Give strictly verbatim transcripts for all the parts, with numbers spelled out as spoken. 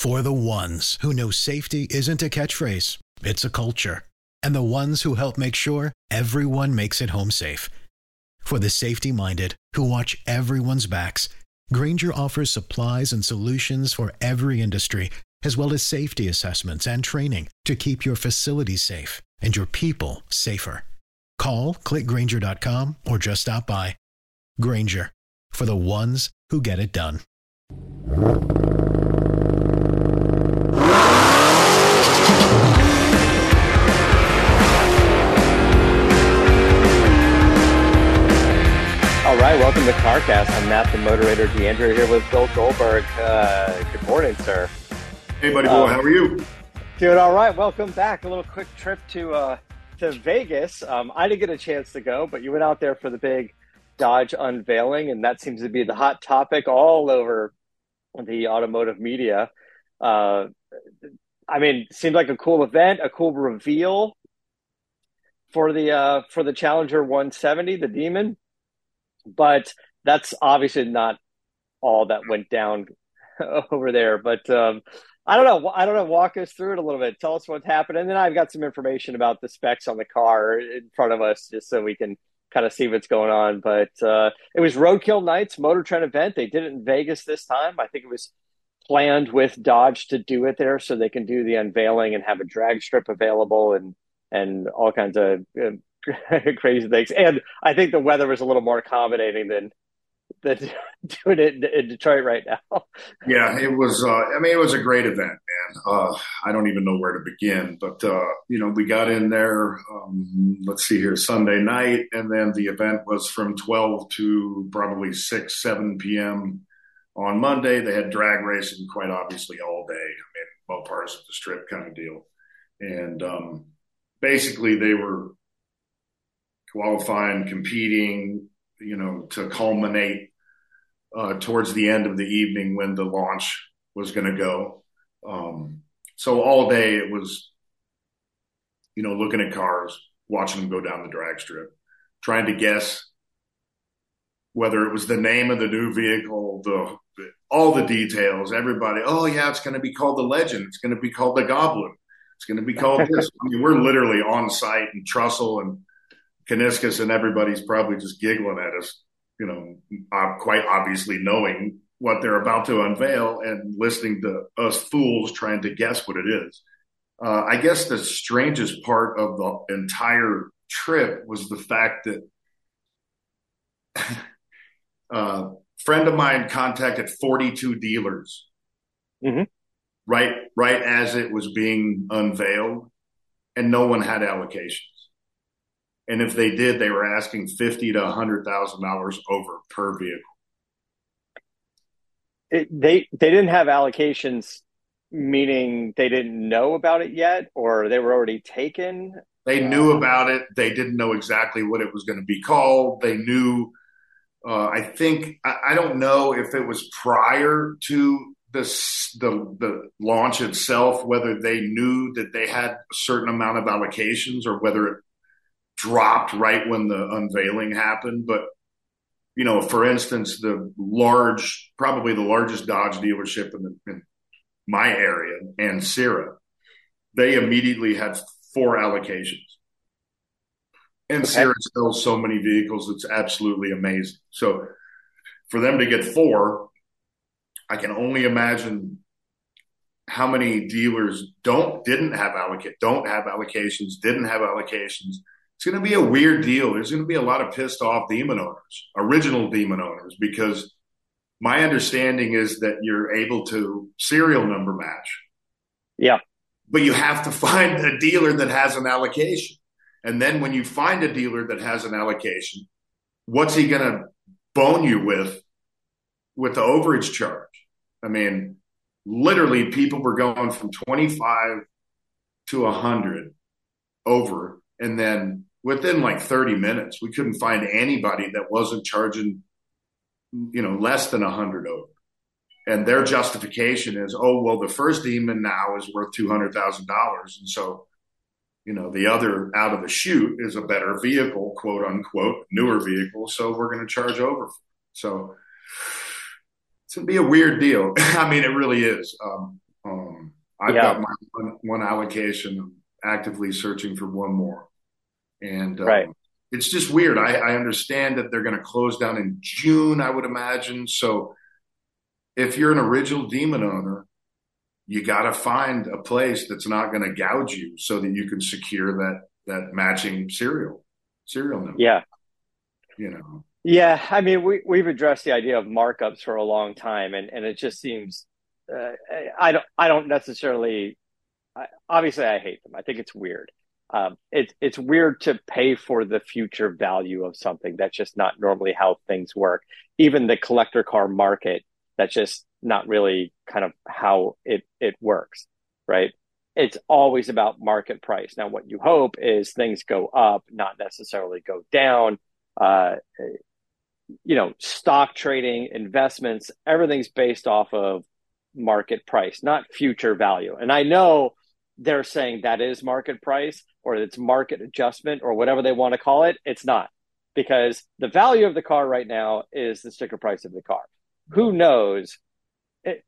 For the ones who know safety isn't a catchphrase, it's a culture. And the ones who help make sure everyone makes it home safe. For the safety-minded who watch everyone's backs, Grainger offers supplies and solutions for every industry, as well as safety assessments and training to keep your facilities safe and your people safer. Call, click Grainger dot com, or just stop by. Grainger, for the ones who get it done. All right, welcome to CarCast. I'm Matt the Moderator DeAndre here with Bill Goldberg. Uh, good morning, sir. Hey, buddy boy, um, how are you? Doing all right. Welcome back. A little quick trip to uh, to Vegas. Um, I didn't get a chance to go, but you went out there for the big Dodge unveiling, and that seems to be the hot topic all over the automotive media. Uh, I mean, it seemed like a cool event, a cool reveal for the uh, for the Challenger one seventy, the Demon. But that's obviously not all that went down over there. But um, I don't know. I don't know. Walk us through it a little bit. Tell us what happened. And then I've got some information about the specs on the car in front of us just so we can kind of see what's going on. But uh, it was Roadkill Nights Motor Trend event. They did it in Vegas this time. I think it was planned with Dodge to do it there so they can do the unveiling and have a drag strip available and, and all kinds of uh, crazy things. And I think the weather was a little more accommodating than than doing it in, in Detroit right now. Yeah, it was, uh, I mean, it was a great event, man. Uh, I don't even know where to begin, but, uh, you know, we got in there, um, let's see here, Sunday night, and then the event was from twelve to probably six, seven p.m. on Monday. They had drag racing quite obviously all day. I mean, both parts of the strip kind of deal. And um, basically they were qualifying, competing, you know, to culminate uh, towards the end of the evening when the launch was going to go. Um, so all day it was, you know, looking at cars, watching them go down the drag strip, trying to guess whether it was the name of the new vehicle, the, the all the details, everybody, oh yeah, it's going to be called the Legend. It's going to be called the Goblin. It's going to be called this. I mean, we're literally on site in Trussell and Kaniskas, and everybody's probably just giggling at us, you know, uh, quite obviously knowing what they're about to unveil and listening to us fools trying to guess what it is. Uh, I guess the strangest part of the entire trip was the fact that a friend of mine contacted forty-two dealers mm-hmm. right, right as it was being unveiled, and no one had allocations. And if they did, they were asking fifty to a hundred thousand dollars over per vehicle. It, they they didn't have allocations, meaning they didn't know about it yet, or they were already taken. They knew about it. They didn't know exactly what it was going to be called. They knew. Uh, I think I, I don't know if it was prior to this the the launch itself, whether they knew that they had a certain amount of allocations or whether it dropped right when the unveiling happened. But, you know, for instance, the large, probably the largest Dodge dealership in, the, in my area, Ancira, they immediately had four allocations. Ancira okay. sells so many vehicles, it's absolutely amazing. So for them to get four, I can only imagine how many dealers don't didn't have allocate don't have allocations, didn't have allocations. It's going to be a weird deal. There's going to be a lot of pissed off Demon owners, original Demon owners, because my understanding is that you're able to serial number match. Yeah. But you have to find a dealer that has an allocation. And then when you find a dealer that has an allocation, what's he going to bone you with, with the overage charge? I mean, literally people were going from twenty-five to one hundred over, and then within like thirty minutes, we couldn't find anybody that wasn't charging, you know, less than one hundred over. And their justification is, oh, well, the first Demon now is worth two hundred thousand dollars. And so, you know, the other out of the chute is a better vehicle, quote unquote, newer vehicle. So we're going to charge over. So it's going to be a weird deal. I mean, it really is. Um, um, I've Yeah. got my one, one allocation. I'm actively searching for one more. And Right. um, it's just weird. I, I understand that they're going to close down in June, I would imagine. So if you're an original Demon owner, you got to find a place that's not going to gouge you so that you can secure that that matching serial serial number. Yeah. You know. Yeah. I mean, we we've addressed the idea of markups for a long time, and and it just seems uh, I don't I don't necessarily I, obviously I hate them. I think it's weird. Um, it's it's weird to pay for the future value of something. That's just not normally how things work. Even the collector car market, that's just not really kind of how it it works, right? It's always about market price. Now, what you hope is things go up, not necessarily go down. Uh, you know, stock trading, investments, everything's based off of market price, not future value. And I know they're saying that is market price or it's market adjustment or whatever they want to call it. It's not, because the value of the car right now is the sticker price of the car. Who knows? It,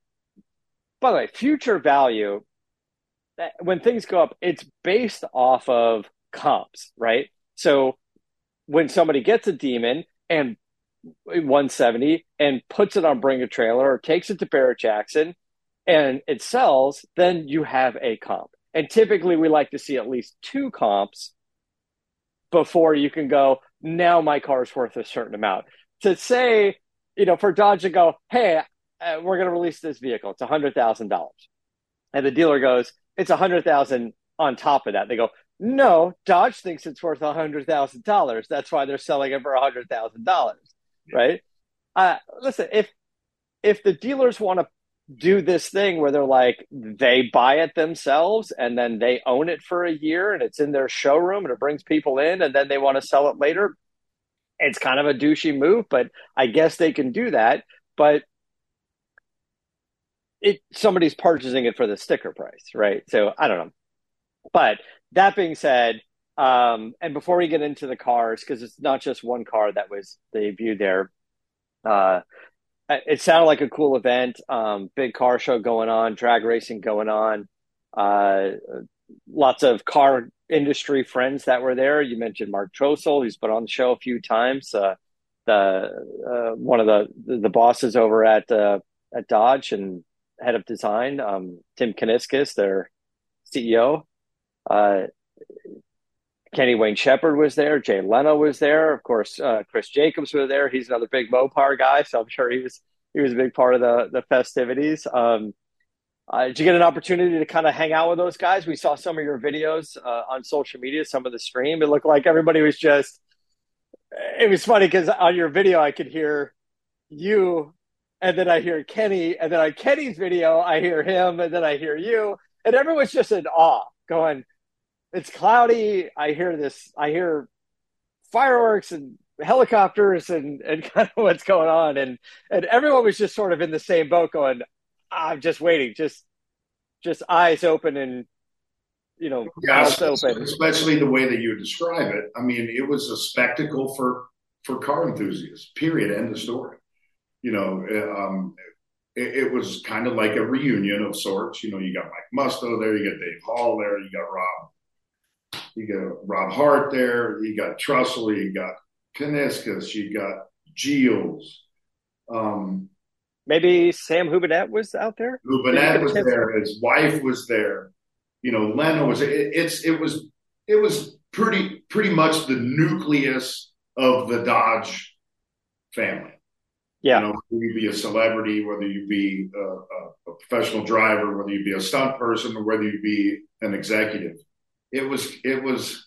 by the way, future value, when things go up, it's based off of comps, right? So when somebody gets a Demon and one seventy and puts it on Bring a Trailer or takes it to Barrett Jackson and it sells, then you have a comp. And typically we like to see at least two comps before you can go, now my car is worth a certain amount. To say, you know, for Dodge to go, hey, uh, we're going to release this vehicle. It's one hundred thousand dollars. And the dealer goes, it's one hundred thousand dollars on top of that. They go, no, Dodge thinks it's worth one hundred thousand dollars. That's why they're selling it for one hundred thousand dollars. Right? Uh, listen, if if the dealers want to do this thing where they're like, they buy it themselves and then they own it for a year and it's in their showroom and it brings people in and then they want to sell it later, it's kind of a douchey move, but I guess they can do that. But it somebody's purchasing it for the sticker price, right? So I don't know. But that being said, Um, and before we get into the cars, because it's not just one car that was debuted there, uh, it sounded like a cool event. Um, big car show going on, drag racing going on. Uh, lots of car industry friends that were there. You mentioned Mark Trossel, who's been on the show a few times. Uh, the uh, one of the the bosses over at uh, at Dodge and head of design, um, Tim Kuniskis, their C E O. Uh, Kenny Wayne Shepherd was there. Jay Leno was there. Of course, uh, Chris Jacobs was there. He's another big Mopar guy, so I'm sure he was he was a big part of the the festivities. Um, uh, did you get an opportunity to kind of hang out with those guys? We saw some of your videos uh, on social media, some of the stream. It looked like everybody was just. It was funny because on your video, I could hear you, and then I hear Kenny, and then on Kenny's video, I hear him, and then I hear you, and everyone's just in awe, going, it's cloudy. I hear this. I hear fireworks and helicopters and, and kind of what's going on. And, and everyone was just sort of in the same boat going, I'm just waiting, just, just eyes open and, you know, yeah, mouths open. Especially the way that you describe it. I mean, it was a spectacle for, for car enthusiasts, period. End of story. You know, um, it, it was kind of like a reunion of sorts. You know, you got Mike Musto there, you got Dave Hall there, you got Rob You got Rob Hart there. You got Trussell. You got Kuniskis. You got Giles. Um, Maybe Sam Houbinet was out there. Houbinet was there. His wife was there. You know, Leno was. It, it's it was it was pretty pretty much the nucleus of the Dodge family. Yeah. You know, whether you be a celebrity, whether you be a, a, a professional driver, whether you be a stunt person, or whether you be an executive. It was it was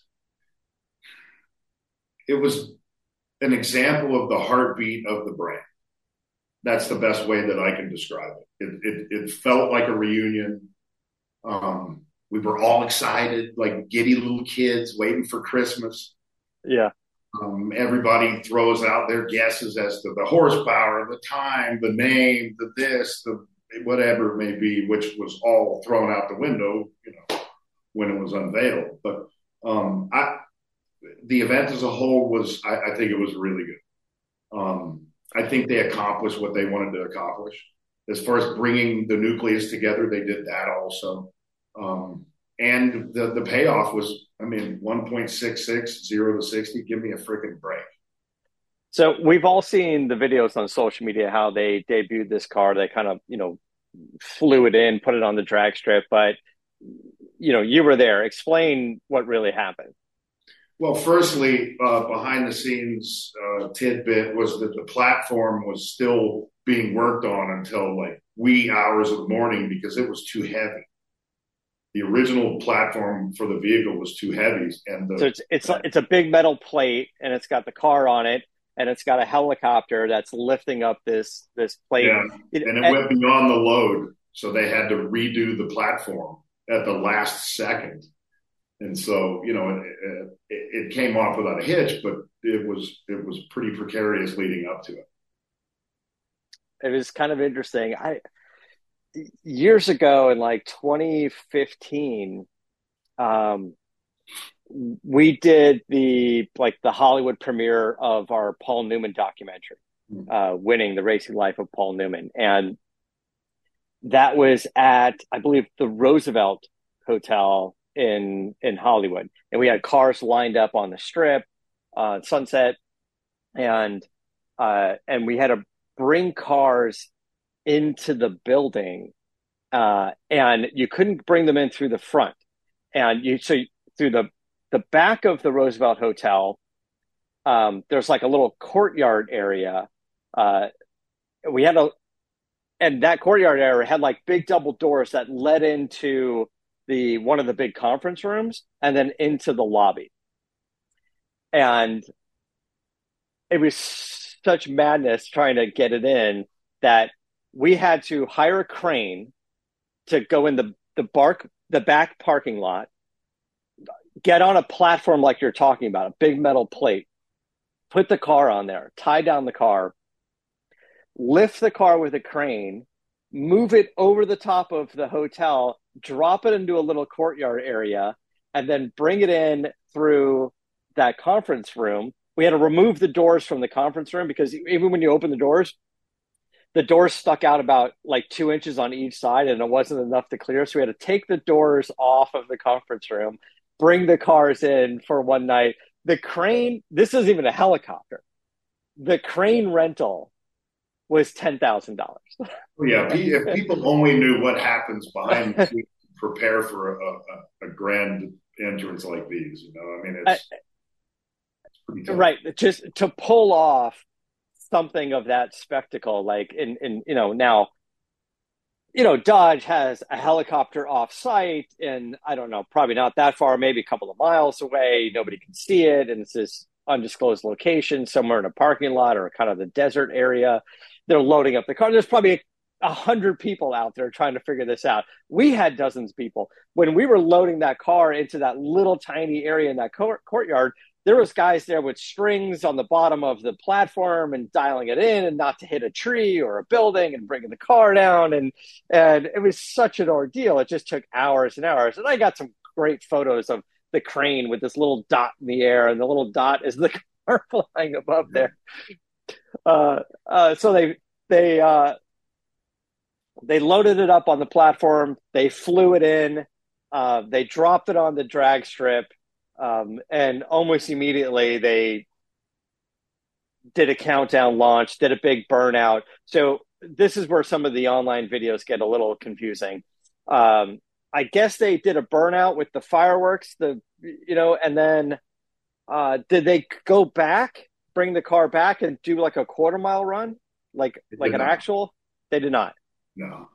it was an example of the heartbeat of the brand. That's the best way that I can describe it. It it, it felt like a reunion. Um, we were all excited, like giddy little kids waiting for Christmas. Yeah. Um, everybody throws out their guesses as to the horsepower, the time, the name, the this, the whatever it may be, which was all thrown out the window, you know, when it was unveiled. But um, I, the event as a whole was, I, I think it was really good. Um, I think they accomplished what they wanted to accomplish. as far as bringing the nucleus together, they did that also. Um, and the, the payoff was, I mean, one point six six, zero to sixty, give me a freaking break. So we've all seen the videos on social media, how they debuted this car. They kind of, you know, flew it in, put it on the drag strip, but you know, you were there. Explain what really happened. Well, firstly, uh, behind the scenes uh, tidbit was that the platform was still being worked on until like wee hours of the morning because it was too heavy. The original platform for the vehicle was too heavy, and the, so it's it's a, it's a big metal plate, and it's got the car on it, and it's got a helicopter that's lifting up this this plate. Yeah, it, and it and, went beyond the load, so they had to redo the platform at the last second. And so, you know, it, it, it came off without a hitch, but it was it was pretty precarious leading up to it. It was kind of interesting. I years ago in like twenty fifteen, um, we did the like the Hollywood premiere of our Paul Newman documentary, mm-hmm. uh, Winning: The Racing Life of Paul Newman, and that was at, I believe, the Roosevelt Hotel in in Hollywood, and we had cars lined up on the strip, uh, Sunset, and uh, and we had to bring cars into the building, uh, and you couldn't bring them in through the front, and you so through the the back of the Roosevelt Hotel, um, there's like a little courtyard area. Uh, we had a, and that courtyard area had like big double doors that led into the one of the big conference rooms and then into the lobby. And it was such madness trying to get it in that we had to hire a crane to go in the the bark the back parking lot, get on a platform like you're talking about, a big metal plate, put the car on there, tie down the car, lift the car with a crane, move it over the top of the hotel, drop it into a little courtyard area, and then bring it in through that conference room. We had to remove the doors from the conference room because even when you open the doors, the doors stuck out about like two inches on each side and it wasn't enough to clear. So we had to take the doors off of the conference room, bring the cars in for one night. The crane, this isn't even a helicopter. The crane rental was ten thousand dollars. Yeah, if people only knew what happens behind the scenes to prepare for a, a, a grand entrance like these, you know, I mean, it's, I, it's pretty tough. Right. Just to pull off something of that spectacle, like in, in, you know, now, you know, Dodge has a helicopter off site and I don't know, probably not that far, maybe a couple of miles away. Nobody can see it. And it's this undisclosed location somewhere in a parking lot or kind of the desert area. They're loading up the car. There's probably a, a hundred people out there trying to figure this out. We had dozens of people. When we were loading that car into that little tiny area in that court, courtyard, there was guys there with strings on the bottom of the platform and dialing it in and not to hit a tree or a building and bringing the car down. And, and it was such an ordeal. It just took hours and hours. And I got some great photos of the crane with this little dot in the air, and the little dot is the car flying above there. Uh, uh, so they, they, uh, they loaded it up on the platform. They flew it in. Uh, they dropped it on the drag strip. Um, and almost immediately they did a countdown launch, did a big burnout. So this is where some of the online videos get a little confusing. Um, I guess they did a burnout with the fireworks, the you know, and then uh, did they go back, bring the car back, and do like a quarter mile run, like like an not. actual? They did not. No.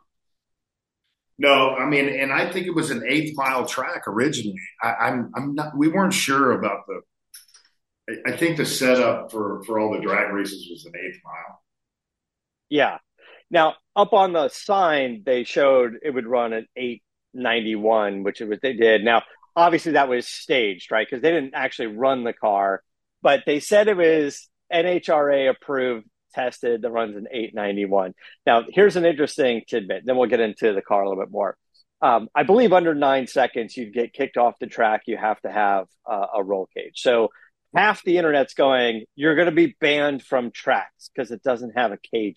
No, I mean, and I think it was an eighth mile track originally. I, I'm, I'm not. We weren't sure about the. I think the setup for for all the drag races was an eighth mile. Yeah. Now up on the sign, they showed it would run at eight ninety-one, which it was. They did. Now, obviously, that was staged, right? Because they didn't actually run the car, but they said it was N H R A approved. Tested that runs an eight ninety-one. Now, here's an interesting tidbit. Then we'll get into the car a little bit more. Um, I believe under nine seconds, you get kicked off the track. You have to have uh, a roll cage. So half the internet's going, you're going to be banned from tracks because it doesn't have a cage in it.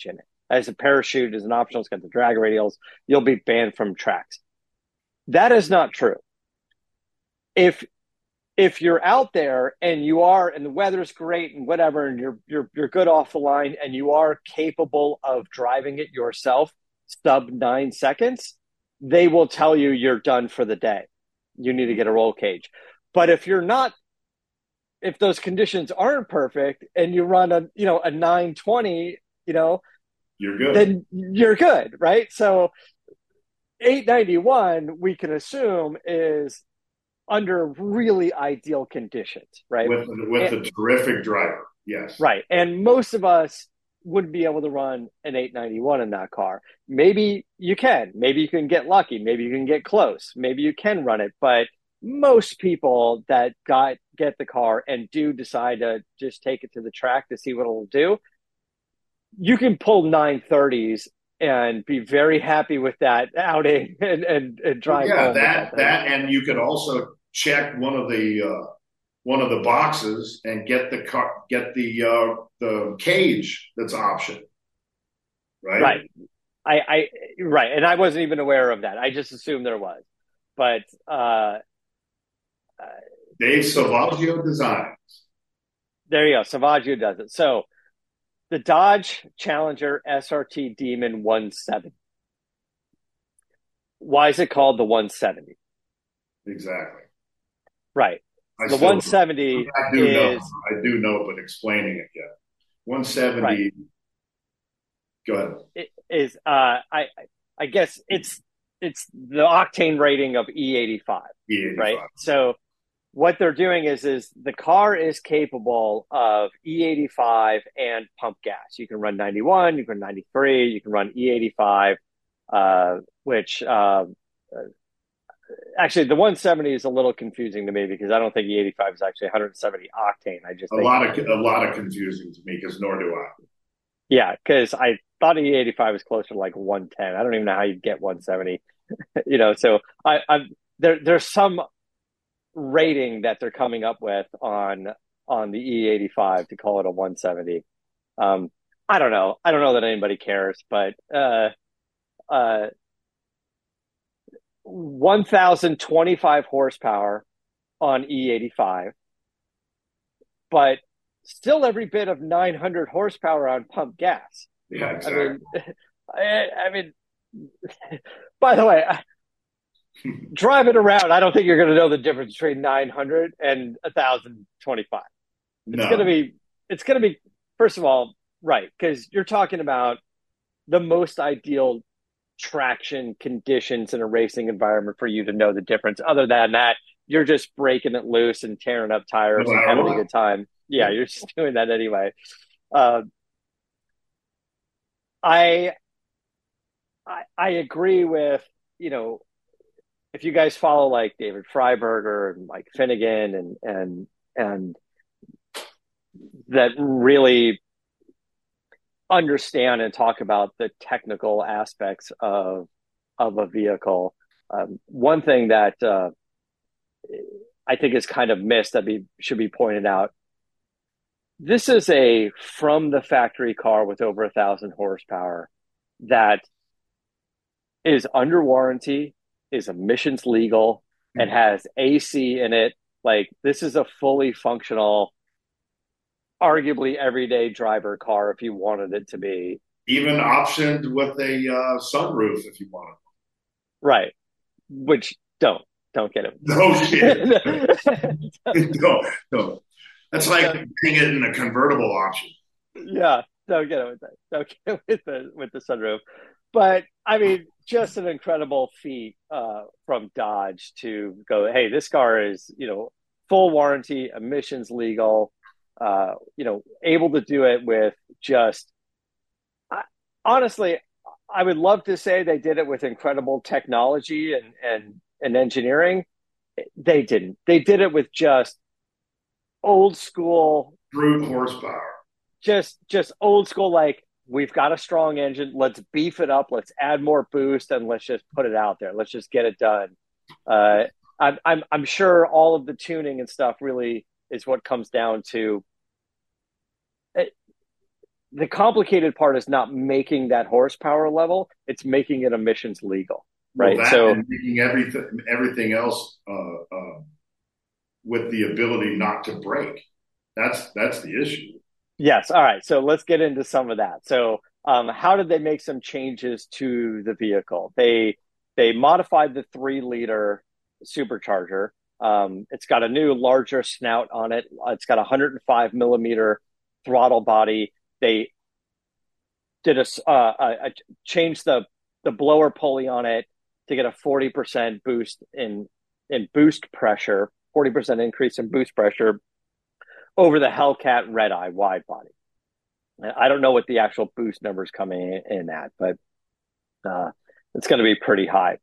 as a parachute, as an optional, it's got the drag radials, you'll be banned from tracks. That is not true. If if you're out there and you are, and the weather's great and whatever, and you're you're you're good off the line, and you are capable of driving it yourself, sub nine seconds, they will tell you you're done for the day. You need to get a roll cage. But if you're not, if those conditions aren't perfect, and you run a you know a nine twenty, you know, you're good. Then you're good, right? So eight ninety-one, we can assume, is under really ideal conditions, right? With, with and, a terrific driver, yes. Right. And most of us wouldn't be able to run an eight ninety-one in that car. Maybe you can. Maybe you can get lucky. Maybe you can get close. Maybe you can run it. But most people that got get the car and do decide to just take it to the track to see what it'll do, you can pull nine thirties and be very happy with that outing and, and, and drive. Yeah, home that, that, that, and you could also check one of the, uh, one of the boxes and get the car, get the, uh, the cage that's option. Right. Right. I, I, right. And I wasn't even aware of that. I just assumed there was, but, uh, uh Dave Salvaggio Designs. There you go. Salvaggio does it. So, the Dodge Challenger S R T Demon one seventy. Why is it called the one seventy? Exactly. Right. I the one seventy I do is... know. I do know, but explaining it yet. one seventy. Right. Go ahead. It is, uh, I, I guess it's, it's the octane rating of E eighty-five. E eighty-five. Right? So, what they're doing is, is the car is capable of E eighty-five and pump gas. You can run ninety-one, you can run ninety-three, you can run E eighty-five, uh, which uh, actually the one seventy is a little confusing to me because I don't think E eighty-five is actually one seventy octane. I just a think, lot of a lot of confusing to me because nor do I. Yeah, because I thought E eighty-five was closer to like one ten. I don't even know how you get one seventy. you know, so I, I'm there. There's some rating that they're coming up with on on the E eighty-five to call it a one seventy. Um, I don't know. I don't know that anybody cares, but uh, uh, one thousand twenty-five horsepower on E eighty-five, but still every bit of nine hundred horsepower on pump gas. Yeah, exactly. I mean, I, I mean, by the way, I, driving around, I don't think you're going to know the difference between nine hundred and one thousand twenty-five. It's no. going to be, it's going to be, first of all, right, because you're talking about the most ideal traction conditions in a racing environment for you to know the difference. Other than that, you're just breaking it loose and tearing up tires and having a good time. Yeah, you're just doing that anyway. Uh, I, I, I agree with, you know, if you guys follow like David Freiberger and Mike Finnegan and and and that really understand and talk about the technical aspects of of a vehicle, um, one thing that uh, I think is kind of missed that be should be pointed out. This is a from the factory car with over a thousand horsepower that is under warranty, is emissions legal, and has A C in it. Like, this is a fully functional, arguably everyday driver car if you wanted it to be. Even optioned with a uh, sunroof if you wanted. Right. Which don't. Don't get it. No shit. no, no. That's like getting it in a convertible option. Yeah, don't get it with that. Don't get it with the with the sunroof. But I mean, just an incredible feat uh, from Dodge to go, hey, this car is, you know, full warranty, emissions legal, uh, you know, able to do it with just, I, honestly, I would love to say they did it with incredible technology and, and, and engineering. They didn't. They did it with just old school brute horsepower. Just, just old school, like, we've got a strong engine. Let's beef it up. Let's add more boost, and let's just put it out there. Let's just get it done. Uh, I'm, I'm, I'm sure all of the tuning and stuff really is what comes down to. It, the complicated part is not making that horsepower level; it's making it emissions legal, right? Well, that so and making everything everything else uh, uh, with the ability not to break. That's that's the issue. yes, all right. So let's get into some of that. So, um, how did they make some changes to the vehicle? They they modified the three liter supercharger. Um, it's got a new, larger snout on it. It's got a one hundred five millimeter throttle body. They did a, uh, a, a changed the the blower pulley on it to get a forty percent boost in in boost pressure, forty percent increase in boost pressure over the Hellcat Red Eye wide body. I don't know what the actual boost numbers coming in, in at, but uh, it's going to be pretty high.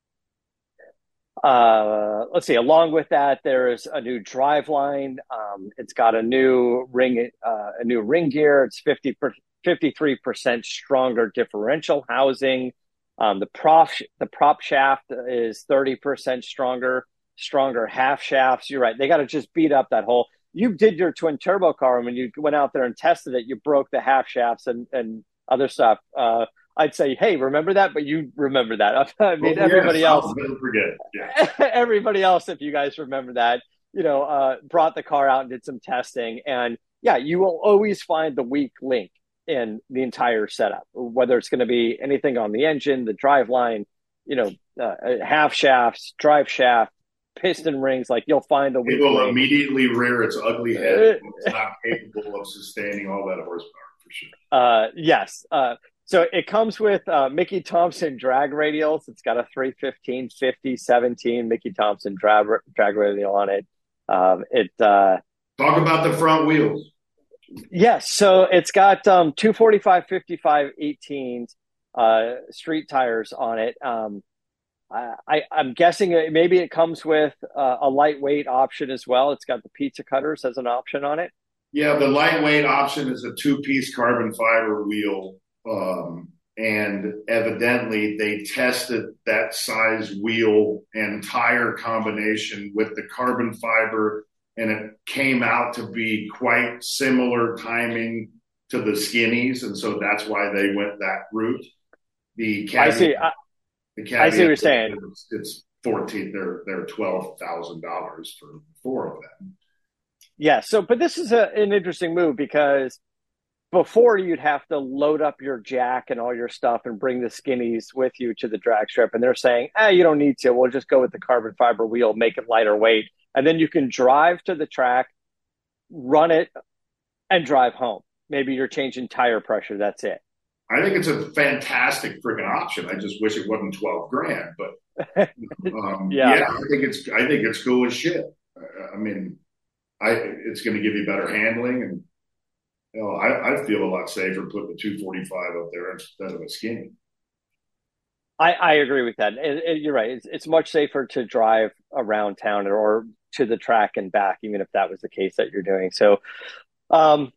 Uh, let's see. Along with that, there is a new driveline. Um, it's got a new ring, uh, a new ring gear. It's fifty, fifty-three percent stronger differential housing. Um, the prop, the prop shaft is thirty percent stronger, stronger half shafts. You're right. They got to just beat up that whole. You did your twin turbo car, and when you went out there and tested it, you broke the half shafts and, and other stuff. Uh, I'd say, hey, remember that, but you remember that. I mean, well, everybody yes, else, I'll never forget. Yeah. everybody else, if you guys remember that, you know, uh, brought the car out and did some testing. And yeah, you will always find the weak link in the entire setup, whether it's going to be anything on the engine, the drive line, you know, uh, half shafts, drive shaft, piston rings. Like you'll find the weak It will link. immediately rear its ugly head. It's not capable of sustaining all that horsepower for sure. Uh, yes. Uh, So it comes with uh, Mickey Thompson drag radials. It's got a three fifteen, fifty, seventeen Mickey Thompson drag, drag radial on it. Um, it uh, Talk about the front wheels. Yes. So it's got um, two forty-five, fifty-five, eighteens, uh, street tires on it. Um, I, I'm guessing it, maybe it comes with uh, a lightweight option as well. It's got the pizza cutters as an option on it. Yeah, the lightweight option is a two-piece carbon fiber wheel. Um, and evidently they tested that size wheel and tire combination with the carbon fiber, and it came out to be quite similar timing to the skinnies, and so that's why they went that route. The caveat, I see. I, the caveat I see what you're saying. It's, it's fourteen. They're they're twelve thousand dollars for four of them. Yeah. So, but this is a, an interesting move because before you'd have to load up your jack and all your stuff and bring the skinnies with you to the drag strip. And they're saying, ah, you don't need to. We'll just go with the carbon fiber wheel, make it lighter weight. And then you can drive to the track, run it, and drive home. Maybe you're changing tire pressure. That's it. I think it's a fantastic freaking option. I just wish it wasn't twelve grand, but um, yeah. yeah, I think it's, I think it's cool as shit. I, I mean, I, it's going to give you better handling, and you know, I, I feel a lot safer putting the two forty-five up there instead of a skinny. I, I agree with that. It, it, you're right. It's, it's much safer to drive around town or, or to the track and back, even if that was the case that you're doing. So um,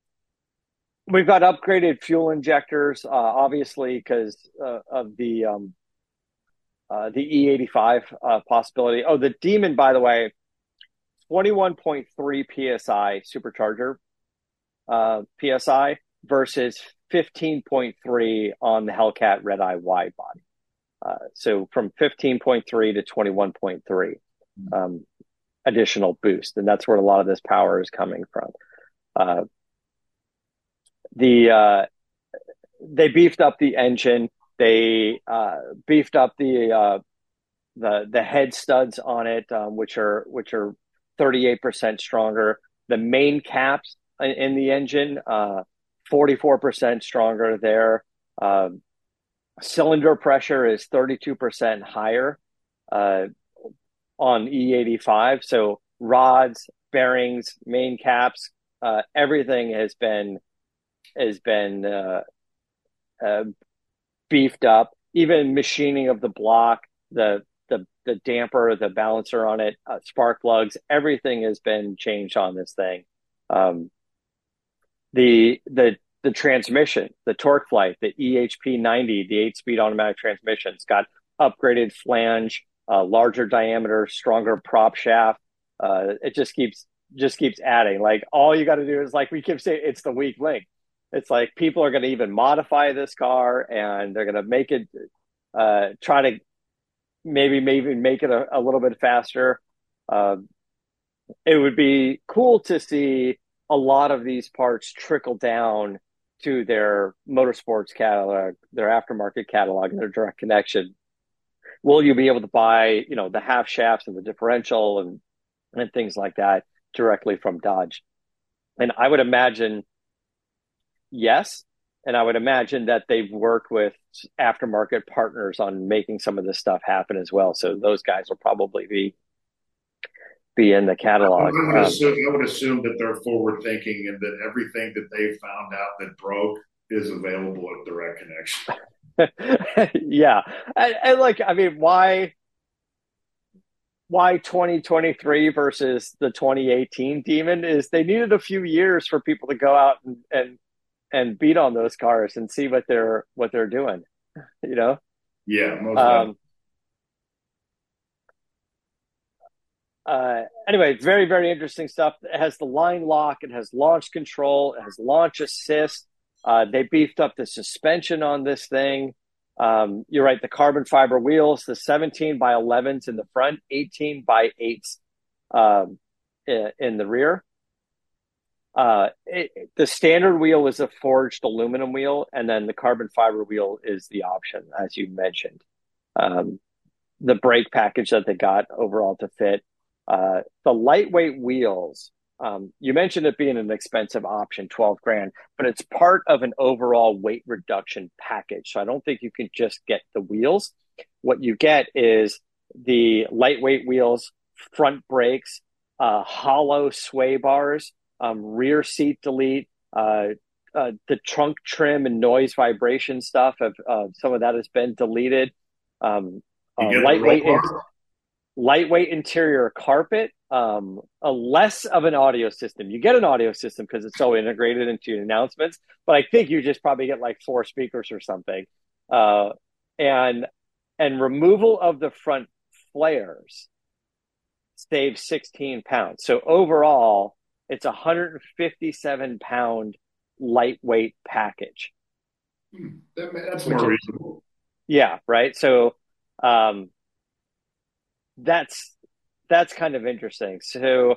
we've got upgraded fuel injectors, uh, obviously, because uh, of the um, uh, the E eighty-five uh, possibility. Oh, the Demon, by the way, twenty-one point three P S I supercharger. Uh, P S I versus fifteen point three on the Hellcat Red Eye wide body. Uh, so from fifteen point three to twenty-one point three um, additional boost. And that's where a lot of this power is coming from. Uh, the uh, they beefed up the engine. They uh, beefed up the uh, the the head studs on it, um, which are which are thirty-eight percent stronger. The main caps in the engine, uh, forty-four percent stronger there. Uh, cylinder pressure is thirty-two percent higher uh, on E eighty-five. So rods, bearings, main caps, uh, everything has been has been uh, uh, beefed up. Even machining of the block, the the the damper, the balancer on it, uh, spark plugs, everything has been changed on this thing. Um, The the the transmission, the TorqueFlite, the E H P ninety, the eight-speed automatic transmission, it's got upgraded flange, uh, larger diameter, stronger prop shaft. Uh, it just keeps just keeps adding. Like all you got to do is, like we keep saying, it's the weak link. It's like people are going to even modify this car and they're going to make it, uh, try to maybe maybe make it a, a little bit faster. Uh, it would be cool to see a lot of these parts trickle down to their motorsports catalog, their aftermarket catalog, and their direct connection. Will you be able to buy, you know, the half shafts and the differential and and things like that directly from Dodge? And I would imagine, yes. And I would imagine that they've worked with aftermarket partners on making some of this stuff happen as well. So those guys will probably be be in the catalog. I would, Um, assume, I would assume that they're forward thinking and that everything that they found out that broke is available at Direct Connection. yeah. And, and like, I mean, why why twenty twenty-three versus the twenty eighteen Demon is they needed a few years for people to go out and, and and beat on those cars and see what they're what they're doing, you know. Yeah, most um, uh, anyway, it's very very interesting stuff. It has the line lock, it has launch control, it has launch assist. Uh, they beefed up the suspension on this thing. Um, you're right, the carbon fiber wheels, the seventeen by elevens in the front, eighteen by eights um, in, in the rear. Uh, it, the standard wheel is a forged aluminum wheel, and then the carbon fiber wheel is the option, as you mentioned. Um, the brake package that they got overall to fit. Uh, the lightweight wheels, um, you mentioned it being an expensive option, twelve grand, but it's part of an overall weight reduction package. So I don't think you can just get the wheels. What you get is the lightweight wheels, front brakes, uh, hollow sway bars, Um, rear seat delete, uh, uh, the trunk trim and noise vibration stuff. Of uh, some of that has been deleted. Um, uh, lightweight, in, lightweight interior carpet. Um, a less of an audio system. You get an audio system because it's so integrated into your announcements, but I think you just probably get like four speakers or something. Uh, and and removal of the front flares saves sixteen pounds. So overall, it's a one hundred fifty-seven pound lightweight package. That, that's more is, reasonable. Yeah, right. So um, that's that's kind of interesting. So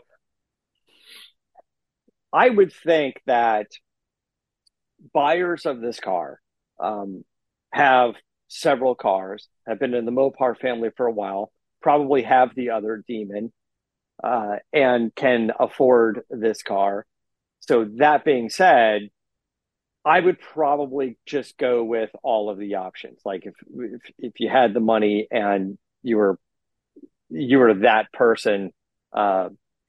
I would think that buyers of this car um, have several cars, have been in the Mopar family for a while, probably have the other Demon, Uh, and can afford this car. So that being said, I would probably just go with all of the options. Like if if, if you had the money and you were you were that person, uh,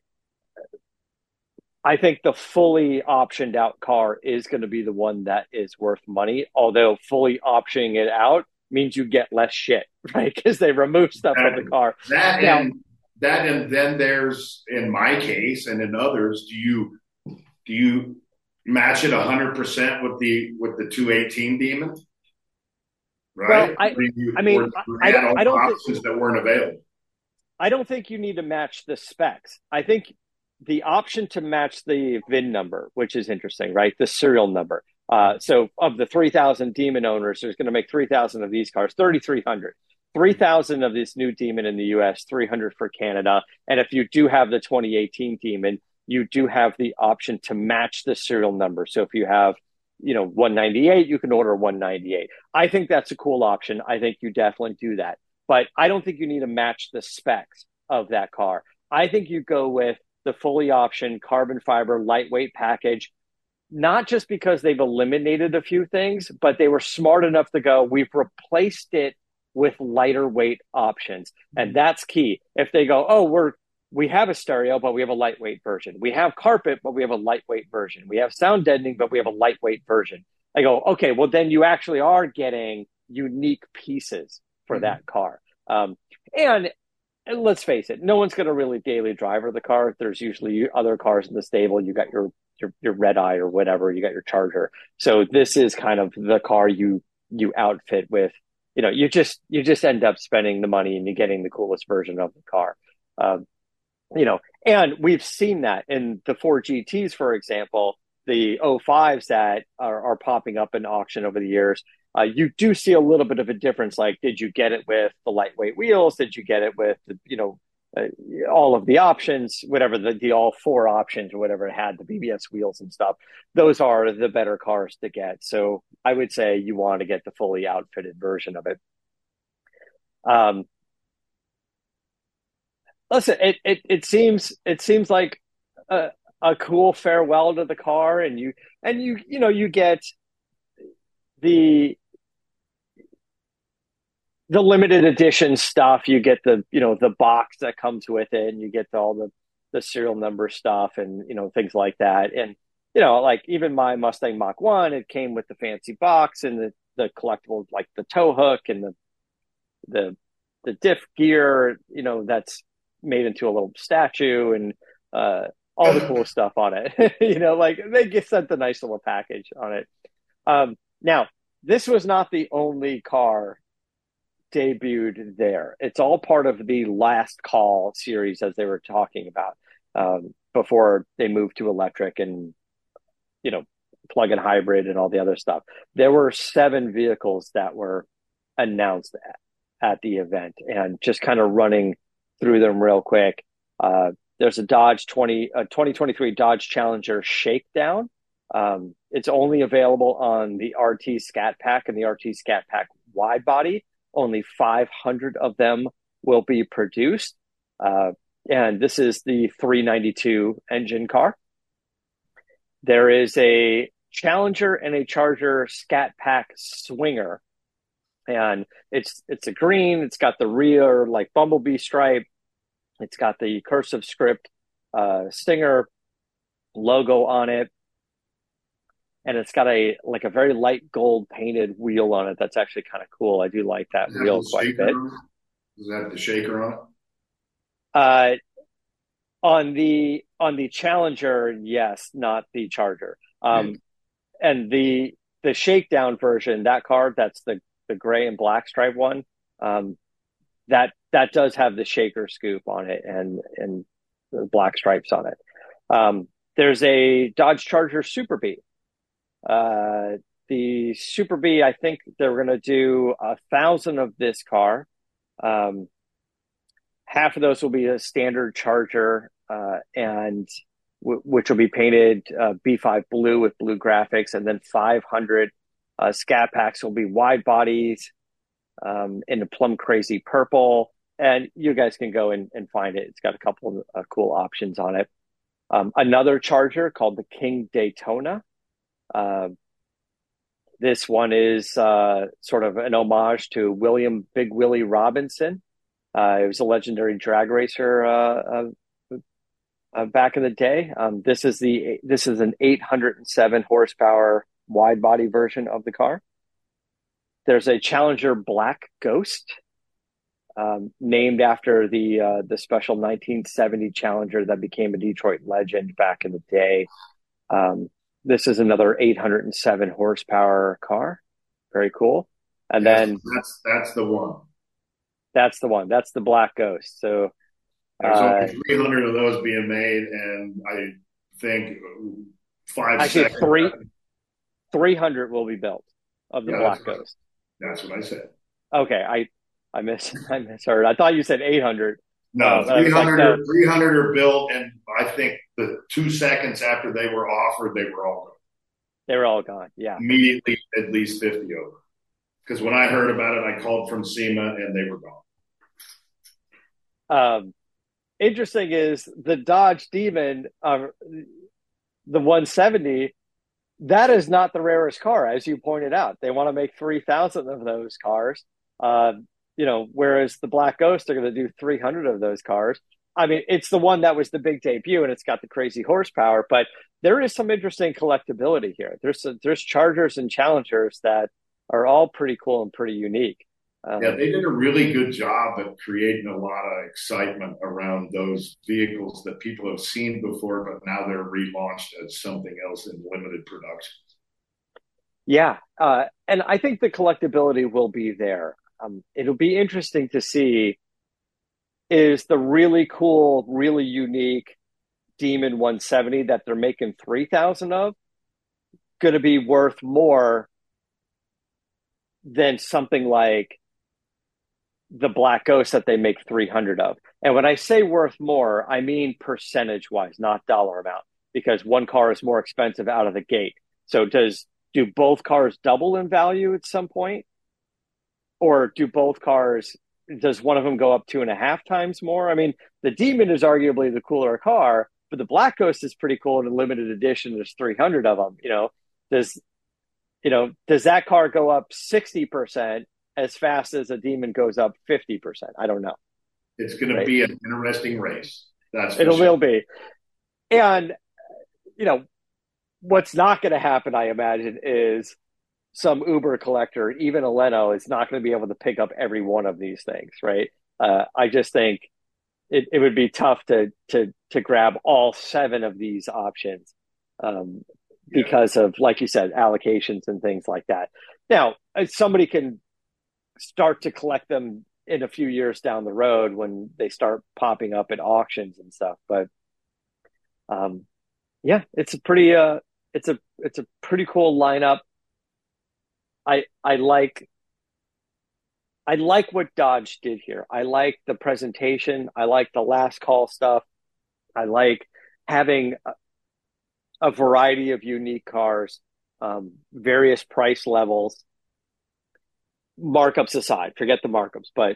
I think the fully optioned out car is going to be the one that is worth money. Although fully optioning it out means you get less shit, right? Because they remove stuff that, from the car. That now, and that and then there's, in my case and in others, do you do you match it a hundred percent with the with the two eighteen Demon? Right? Well, I, you, I mean, I don't, I don't options think, that weren't available. I don't think you need to match the specs. I think the option to match the V I N number, which is interesting, right? The serial number. Uh, so of the three thousand Demon owners, there's going to make three thousand of these cars, thirty-three hundred. three thousand of this new Demon in the U S, three hundred for Canada. And if you do have the twenty eighteen Demon, you do have the option to match the serial number. So if you have, you know, one ninety-eight, you can order one ninety-eight. I think that's a cool option. I think you definitely do that. But I don't think you need to match the specs of that car. I think you go with the fully optioned carbon fiber lightweight package, not just because they've eliminated a few things, but they were smart enough to go, we've replaced it with lighter weight options. And that's key. If they go, oh, we're, we have a stereo, but we have a lightweight version. We have carpet, but we have a lightweight version. We have sound deadening, but we have a lightweight version. I go, okay, well then you actually are getting unique pieces for mm-hmm. that car. Um, and, and let's face it, no one's going to really daily driver the car. There's usually other cars in the stable. You got your, your, your red eye or whatever, you got your Charger. So this is kind of the car you, you outfit with, you know, you just, you just end up spending the money and you're getting the coolest version of the car. Um, you know, and we've seen that in the four G Ts, for example. the oh fives that are, are popping up in auction over the years, uh, you do see a little bit of a difference. Like, did you get it with the lightweight wheels? Did you get it with the, you know, uh, all of the options, whatever the, the all four options or whatever it had, the B B S wheels and stuff? Those are the better cars to get. So I would say you want to get the fully outfitted version of it. Um, listen, it, it, it seems, it seems like a, a cool farewell to the car, and you, and you, you know, you get the, the limited edition stuff. You get the, you know, the box that comes with it, and you get all the, the serial number stuff and, you know, things like that. And, you know, like even my Mustang Mach one, it came with the fancy box and the, the collectible, like the tow hook and the, the, the diff gear, you know, that's made into a little statue, and, uh, all the cool stuff on it. You know, like they get sent a nice little package on it. Um, now, this was not the only car debuted there. It's all part of the Last Call series, as they were talking about, um, before they moved to electric and, you know, plug-in hybrid and all the other stuff. There were seven vehicles that were announced at, at the event, and just kind of running through them real quick. Uh, there's a Dodge twenty, uh, twenty twenty-three Dodge Challenger Shakedown. Um, it's only available on the R T Scat Pack and the R T Scat Pack wide body. Only five hundred of them will be produced. Uh, and this is the three ninety-two engine car. There is a Challenger and a Charger Scat Pack Swinger. And it's it's a green. It's got the rear like bumblebee stripe. It's got the cursive script uh, Stinger logo on it. And it's got a like a very light gold painted wheel on it. That's actually kind of cool. I do like that wheel quite a bit. Is that the shaker on it? Uh, on the on the Challenger, yes, not the Charger. Um, yeah. And the the Shakedown version, that car, that's the the gray and black stripe one. Um, that that does have the shaker scoop on it and and the black stripes on it. Um, there's a Dodge Charger Super Bee. Uh, the Super Bee, I think they're going to do a thousand of this car. Um, half of those will be a standard Charger, uh, and w- which will be painted uh, B five blue with blue graphics, and then five hundred uh, Scat Packs will be wide bodies um, in the plum crazy purple. And you guys can go and, and find it. It's got a couple of uh, cool options on it. Um, another Charger called the King Daytona. Uh, this one is uh, sort of an homage to William Big Willie Robinson. Uh, he was a legendary drag racer uh, uh, uh, back in the day. Um, this is the this is an eight hundred seven horsepower wide body version of the car. There's a Challenger Black Ghost, um, named after the uh, the special nineteen seventy Challenger that became a Detroit legend back in the day. Um, This is another eight hundred seven horsepower car. Very cool. And yes, then that's that's the one. That's the one. That's the Black Ghost. So there's uh, only three hundred of those being made, and I think five actually seconds. three three hundred will be built of the yeah, Black that's Ghost. That's what I said. Okay, I I miss I misheard. I thought you said eight hundred. No, uh, three hundred, like, are, three hundred are built, and I think the two seconds after they were offered, they were all gone. They were all gone, yeah. Immediately, at least fifty over. Because when I heard about it, I called from SEMA, and they were gone. Um, interesting is the Dodge Demon, uh, the one seventy, that is not the rarest car, as you pointed out. They want to make three thousand of those cars. Uh, you know, whereas the Black Ghost are going to do three hundred of those cars. I mean, it's the one that was the big debut, and it's got the crazy horsepower, but there is some interesting collectability here. There's a, there's Chargers and Challengers that are all pretty cool and pretty unique. Um, yeah, they did a really good job at creating a lot of excitement around those vehicles that people have seen before, but now they're relaunched as something else in limited production. Yeah, uh, and I think the collectability will be there. Um, it'll be interesting to see, is the really cool, really unique Demon one seventy that they're making three thousand of, going to be worth more than something like the Black Ghost that they make three hundred of. And when I say worth more, I mean percentage wise, not dollar amount, because one car is more expensive out of the gate. So does do both cars double in value at some point? Or do both cars, does one of them go up two and a half times more? I mean, the Demon is arguably the cooler car, but the Black Ghost is pretty cool in a limited edition. There's three hundred of them. You know, does you know does that car go up sixty percent as fast as a Demon goes up fifty percent? I don't know. It's going right? to be an interesting race. That's it sure. will be. And you know, what's not going to happen, I imagine, is some Uber collector, even a Leno, is not going to be able to pick up every one of these things, right? Uh, I just think it, it would be tough to to to grab all seven of these options um, yeah. because of, like you said, allocations and things like that. Now, somebody can start to collect them in a few years down the road when they start popping up at auctions and stuff. But um, yeah, it's a pretty uh, it's a it's a pretty cool lineup. I I like I like what Dodge did here. I like the presentation. I like the last call stuff. I like having a, a variety of unique cars, um, various price levels, markups aside. Forget the markups, but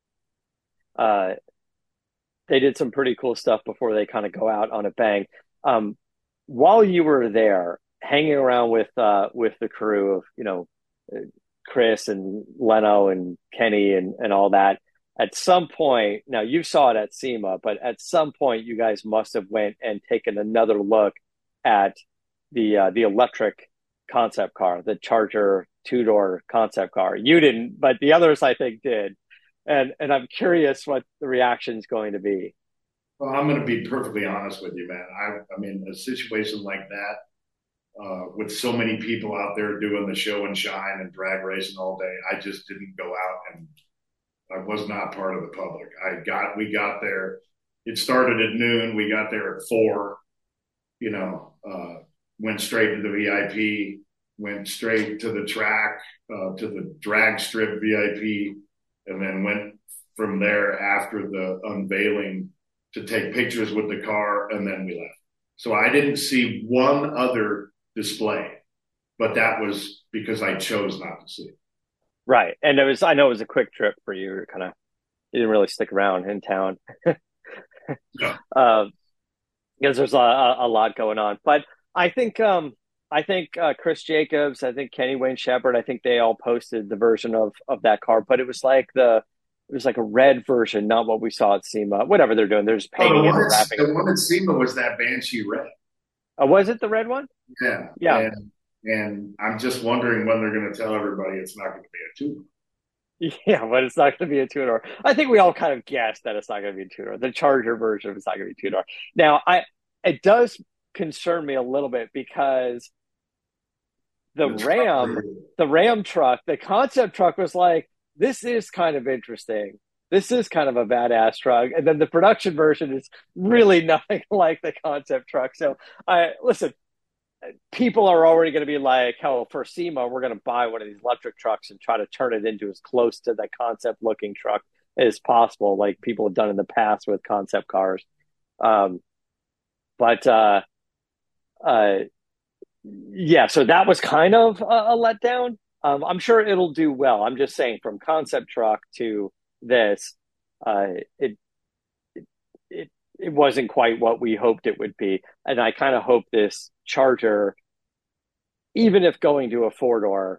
uh, they did some pretty cool stuff before they kind of go out on a bang. Um, while you were there, hanging around with uh, with the crew of, you know, Chris and Leno and Kenny and, and all that, at some point, now you saw it at SEMA, but at some point you guys must have went and taken another look at the uh, the electric concept car, the Charger two-door concept car. You didn't, but the others I think did. And and I'm curious what the reaction is going to be. Well, I'm going to be perfectly honest with you, man. I, I mean, a situation like that, Uh, with so many people out there doing the show and shine and drag racing all day, I just didn't go out, and I was not part of the public. I got, we got there. It started at noon. We got there at four, you know, uh, went straight to the V I P, went straight to the track, uh, to the drag strip V I P, and then went from there after the unveiling to take pictures with the car, and then we left. So I didn't see one other display, but that was because I chose not to see it. Right. And it was, I know it was a quick trip for you. Kind of, you didn't really stick around in town. Yeah. uh, because there's a, a lot going on. But I think, um, I think uh, Chris Jacobs, I think Kenny Wayne Shepherd, I think they all posted the version of of that car, but it was like the, it was like a red version, not what we saw at SEMA. Whatever they're doing, they're just painting oh, the it one and wrapping the it. The one at SEMA was that Banshee red. Oh, was it the red one? Yeah. Yeah. And, and I'm just wondering when they're going to tell everybody it's not going to be a two-door. Yeah, but it's not going to be a two-door. I think we all kind of guessed that it's not going to be a two-door. The Charger version is not going to be two-door. Now, I it does concern me a little bit because the, the Ram, truck. the Ram truck, the concept truck was like, this is kind of interesting. This is kind of a badass truck. And then the production version is really nothing like the concept truck. So I listen, people are already going to be like, hell, for SEMA, we're going to buy one of these electric trucks and try to turn it into as close to the concept looking truck as possible, like people have done in the past with concept cars. Um, but uh, uh, yeah, so that was kind of a, a letdown. Um, I'm sure it'll do well. I'm just saying, from concept truck to this, uh, it, it it it wasn't quite what we hoped it would be, and I kind of hope this Charger, even if going to a four door,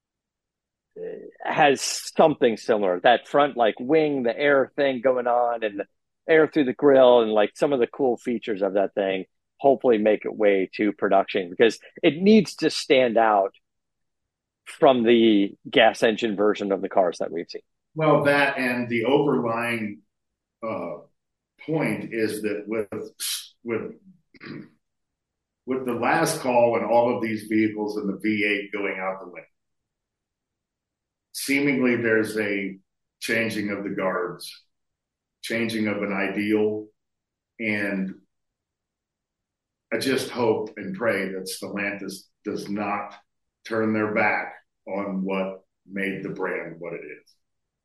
has something similar. That front like wing, the air thing going on, and the air through the grill, and like some of the cool features of that thing. Hopefully, make it way to production because it needs to stand out from the gas engine version of the cars that we've seen. Well, that and the overlying uh, point is that with with with the last call and all of these vehicles and the V eight going out the window, seemingly there's a changing of the guards, changing of an ideal, and I just hope and pray that Stellantis does not turn their back on what made the brand what it is.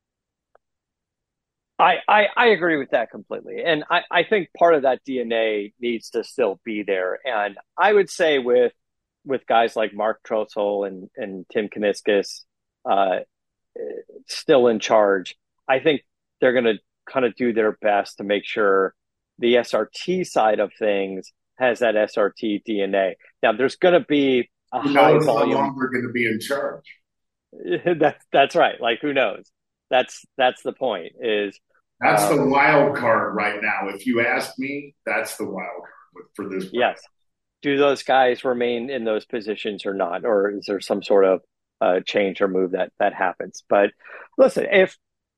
I, I, I agree with that completely. And I, I think part of that D N A needs to still be there. And I would say with with guys like Mark Trosel and, and Tim Kuniskis uh, still in charge, I think they're going to kind of do their best to make sure the S R T side of things has that S R T D N A. Now, there's going to be a Who high knows volume. how long we're going to be in charge? that's that's right. Like, who knows? That's that's the point. Is That's um, the wild card right now. If you ask me, that's the wild card for this brand. Yes. Do those guys remain in those positions or not? Or is there some sort of uh, change or move that that happens? But listen, if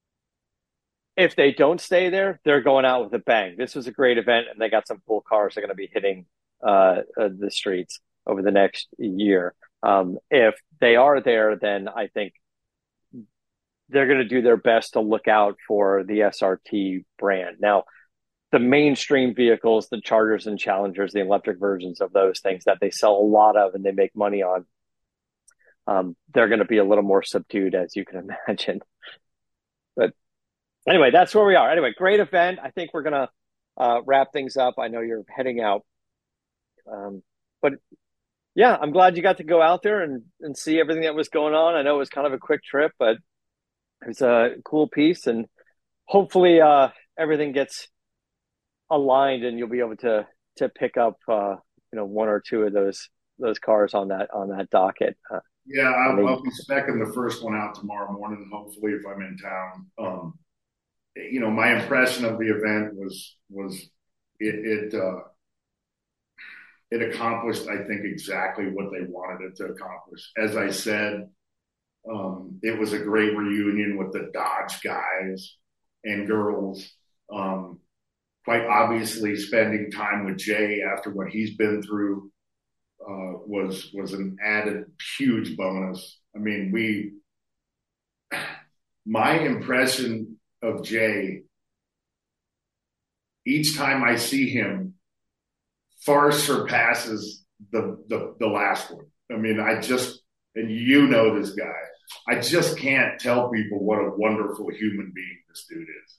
if they don't stay there, they're going out with a bang. This was a great event, and they got some cool cars that are going to be hitting uh, uh, the streets over the next year. Um, if they are there, then I think they're going to do their best to look out for the S R T brand. Now, the mainstream vehicles, the Chargers and Challengers, the electric versions of those things that they sell a lot of and they make money on, um, they're going to be a little more subdued, as you can imagine. But anyway, that's where we are. Anyway, great event. I think we're going to uh, wrap things up. I know you're heading out. Um, but yeah, I'm glad you got to go out there and, and see everything that was going on. I know it was kind of a quick trip, but it was a cool piece. And hopefully uh, everything gets aligned and you'll be able to to pick up uh you know one or two of those those cars on that on that docket. Uh, yeah, I'll, I'll be specking the first one out tomorrow morning, hopefully, if I'm in town. Um, you know, my impression of the event was was it it uh, it accomplished, I think, exactly what they wanted it to accomplish. As I said, um, it was a great reunion with the Dodge guys and girls. Um, Quite obviously, spending time with Jay after what he's been through uh, was was an added huge bonus. I mean, we. My impression of Jay, each time I see him, far surpasses the the, the last one. I mean, I just and you know this guy. I just can't tell people what a wonderful human being this dude is.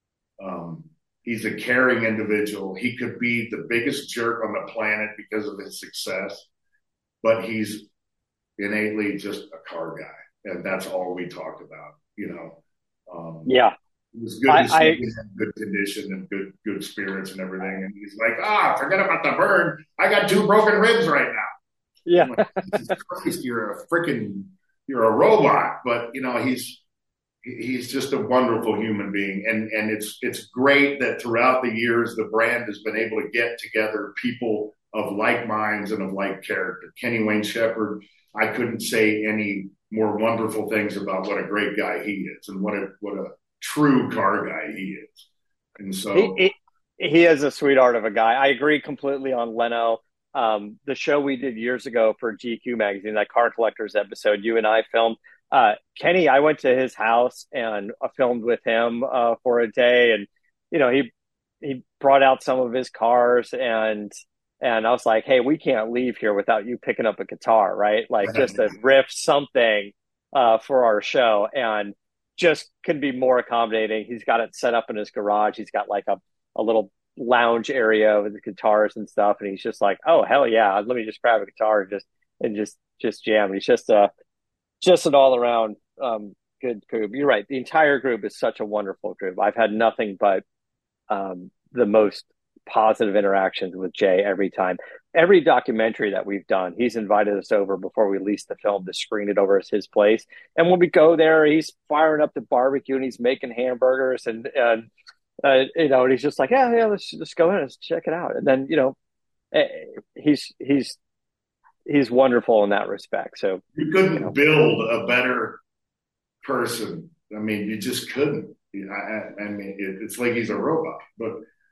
Um, He's a caring individual. He could be the biggest jerk on the planet because of his success, but he's innately just a car guy, and that's all we talked about. You know, um, yeah, it was good I, to see I, him in good condition and good good spirits and everything. And he's like, ah, forget about the burn. I got two broken ribs right now. Yeah, like, Jesus Christ, you're a freaking, you're a robot. But you know, he's. He's just a wonderful human being. And, and it's, it's great that throughout the years, the brand has been able to get together people of like minds and of like character. Kenny Wayne Shepherd, I couldn't say any more wonderful things about what a great guy he is and what a, what a true car guy he is. And so he, he, he is a sweetheart of a guy. I agree completely on Leno. Um, the show we did years ago for G Q magazine, that Car Collectors episode, you and I filmed, Uh, Kenny, I went to his house and I filmed with him uh, for a day, and you know he he brought out some of his cars, and and I was like, hey, we can't leave here without you picking up a guitar, right? Like just to riff something uh, for our show, and just can be more accommodating. He's got it set up in his garage. He's got like a a little lounge area with the guitars and stuff, and he's just like, oh hell yeah, let me just grab a guitar and just and just just jam. And he's just a Just an all-around um, good group. You're right. The entire group is such a wonderful group. I've had nothing but um, the most positive interactions with Jay every time. Every documentary that we've done, he's invited us over before we release the film to screen it over at his place. And when we go there, he's firing up the barbecue and he's making hamburgers and, and uh, you know, and he's just like, yeah, yeah, let's just go in and let's check it out. And then, you know, he's he's he's wonderful in that respect. So you couldn't you know. build a better person. I mean, you just couldn't. I, I mean, it, it's like he's a robot. But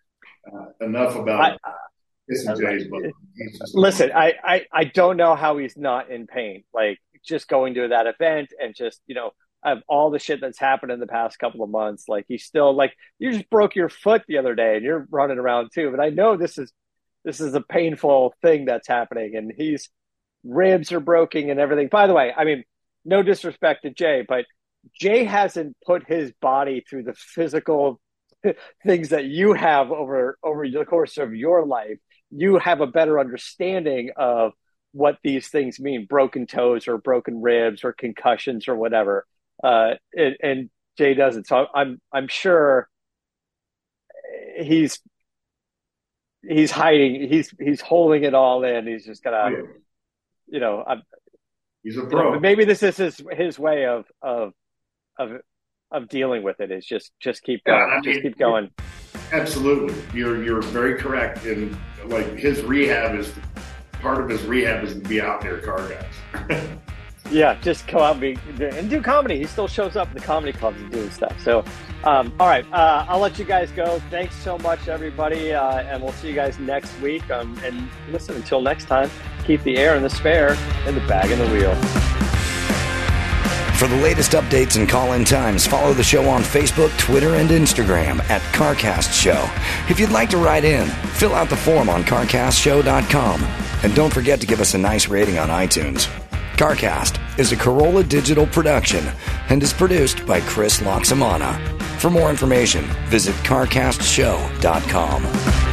uh, enough about I, kissing Jay's butt. Listen, I, I I don't know how he's not in pain. Like just going to that event and just you know of all the shit that's happened in the past couple of months. Like he's still like you just broke your foot the other day and you're running around too. But I know this is this is a painful thing that's happening, and he's. ribs are broken and everything. By the way, I mean, no disrespect to Jay, but Jay hasn't put his body through the physical things that you have over over the course of your life. You have a better understanding of what these things mean, broken toes or broken ribs or concussions or whatever. Uh, and, and Jay doesn't. So I'm I'm sure he's he's hiding. He's he's holding it all in. He's just gonna, oh, yeah. you know, I'm, he's a pro. You know, maybe this is his his way of of of of dealing with it. Is just just keep going. Yeah, I mean, just keep going. Absolutely, you're you're very correct. And like his rehab is part of his rehab is to be out there, car guys. Yeah, just go out and, be, and do comedy. He still shows up in the comedy clubs and doing stuff. So, um, all right, uh, I'll let you guys go. Thanks so much, everybody, uh, and we'll see you guys next week. Um, and listen, until next time, keep the air and the spare in the bag and the wheel. For the latest updates and call-in times, follow the show on Facebook, Twitter, and Instagram at CarCast Show. If you'd like to write in, fill out the form on car cast show dot com. And don't forget to give us a nice rating on iTunes. CarCast is a Corolla Digital production and is produced by Chris Loxamana. For more information, visit car cast show dot com.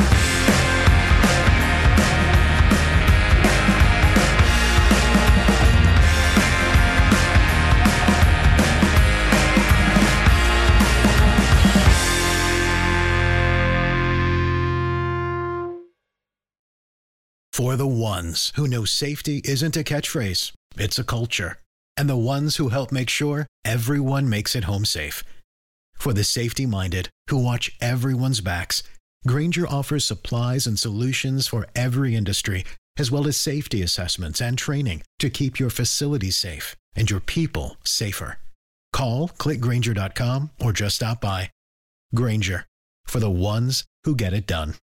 For the ones who know safety isn't a catchphrase, it's a culture. And the ones who help make sure everyone makes it home safe. For the safety-minded who watch everyone's backs, Grainger offers supplies and solutions for every industry, as well as safety assessments and training to keep your facilities safe and your people safer. Call, click Grainger dot com, or just stop by. Grainger, for the ones who get it done.